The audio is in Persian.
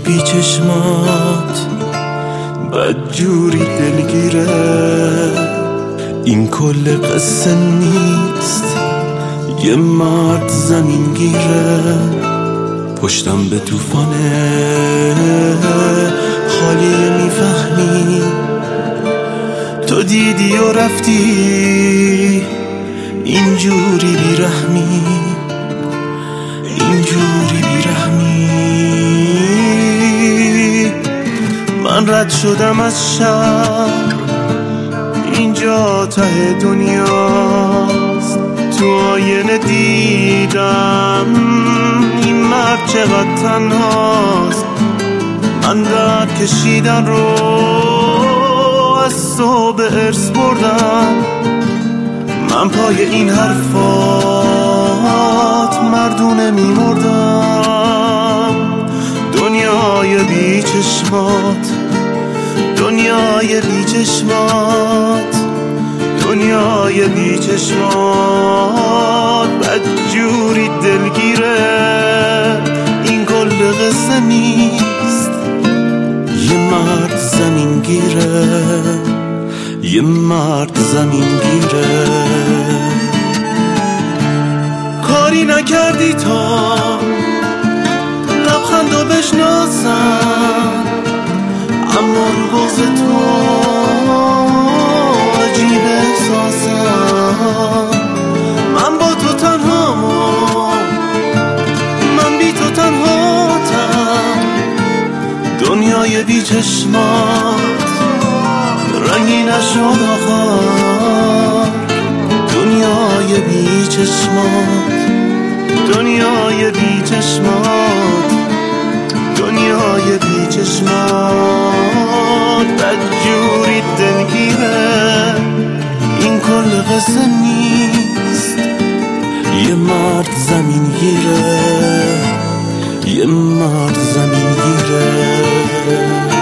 بی چشمات بدجوری دلگیره. این کل قصه نیست، یه مرد زمین گیره. پشتم به طوفانه خالیه، میفهمی تو دیدی و رفتی. اینجوری بیرحمی، اینجوری بیرحمی. من رد شدم از شهر، اینجا ته دنیاست. تو آینه دیدم این مرد چقدر تنهاست. من درد کشیدن رو از تو به ارث بردم. من پای این حرفات مردونه میمردم. دنیای بی چشمات، دنیای بی چشمات، دنیای بی چشمات بدجوری دلگیره. این کل قصه نیست، یه مرد زمین گیره، یه مرد زمین گیره. کاری نکردی تا لبخندو بشناسم، اما رو بغض تو عجیب احساسم. من با تو تنهام، من بی تو تنهاتم. دنیای بی چشمات رنگی نشد آخر. دنیای بی چشمات، دنیای بی چشمات، دنیای بی چشمات بدجوری دلگیره. این کل قصه نیست، یه مرد زمین گیره، یه مرد زمین گیره.